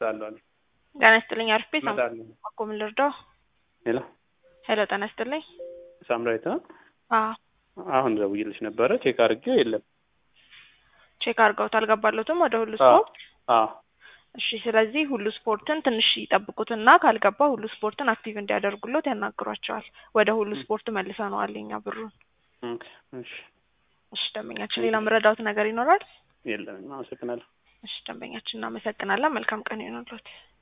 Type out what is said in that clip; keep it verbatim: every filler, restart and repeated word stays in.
ሳላል ጤና ይስጥልኝ አርፌ መጣል አቆም ልርዳው ሄሎ ሄሎ ጤና ይስጥልኝ ሳምራይታ አዎ አሁን ደውዬልሽ ነበረ ቼክ አድርጌው የለም ቼክ አድርገውት አልገባለትም ወደ ሁሉ ስፖርት አዎ እሺ ስለዚህ ሁሉ ስፖርትን ትንሽ ይጠብቁትና ካልገባ ሁሉ ስፖርትን አክቲቭ እንዲያደርጉለት ያናግሯቸዋል ወደ ሁሉ ስፖርት መልሰናል እኛ ብሩን ኦኬ እሺ እሺ ደምኛችን ሌላ መረዳት ነገር ይኖራል የለም አመሰግናለሁ እሺ ደምኛችን እናመሰግናለን መልካም ቀን ይሁንልዎት